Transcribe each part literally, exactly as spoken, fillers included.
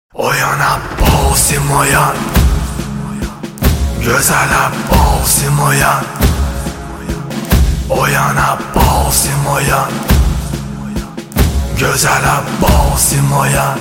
Oyan Abbasim oyan, güzel Abbasim oyan. Oyan Abbasim oyan, güzel Abbasim oyan.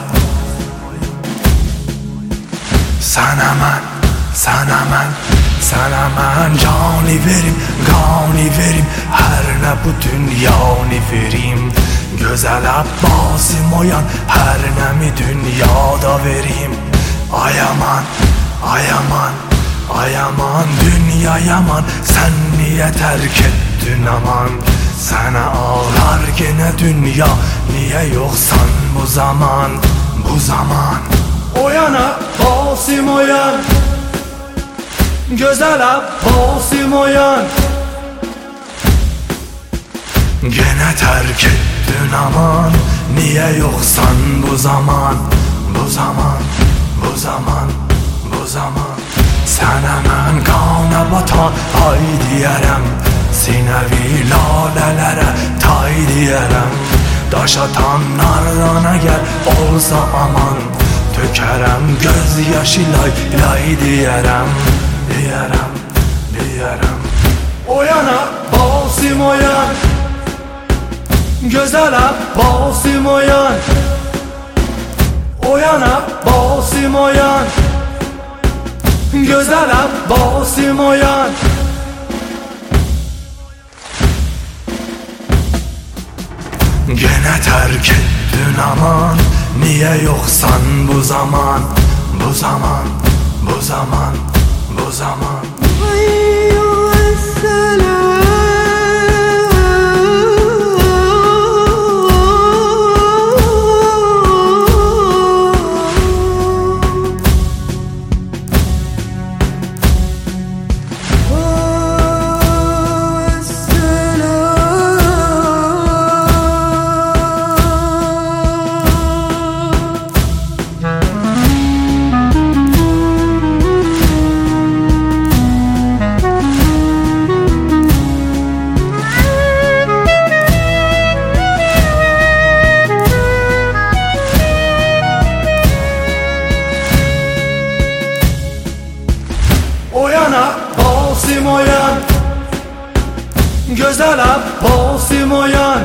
Sana mən, sana mən, sana mən cani verim, qani verim, hər nə bu dünyanı verim. Gözəl Abbasim oyan, hər nəmi dünyada verim. Ay aman, ay aman, ay aman, dünya yaman, sən niyə tərk etdin aman? Sənə ağlar genə dünya, niyə yoxsan bu zaman, bu zaman? Oyan Abbasim oyan, gözəl Abbasim oyan. Genə tərk etdin aman, niyə yoxsan bu zaman, bu zaman, bu zaman, bu zaman? Sənə mən qana batan ay deyərəm, sinəvi lalələrə tay deyərəm. Daş atanlardan əgər olsa aman, tökərəm göz yaşı lay lay deyərəm, deyərəm, deyərəm. Oyan Abbasim oyan, gözəl Abbasim oyan. Oyan Abbasim oyan, gözəl Abbasim oyan. Genə tərk etdin aman, niyə yoxsan bu zaman, bu zaman, bu zaman, bu zaman? Oyan Abbasim oyan, gözəl Abbasim oyan.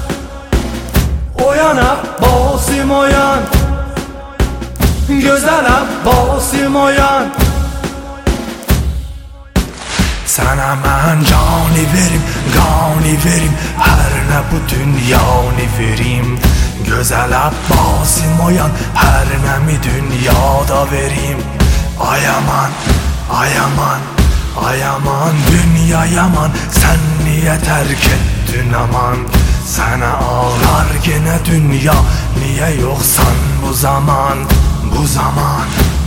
Oyan Abbasim oyan, gözəl Abbasim oyan. Sənə mən cani verim, qani verim, hər nə bu dünyanı verim. Gözəl Abbasim oyan, hər nəmi dünyada verim. Ay aman, ay aman, ay aman, dünya yaman, sən niyə tərk etdin aman? Sənə ağlar genə dünya, niyə yoxsan bu zaman, bu zaman?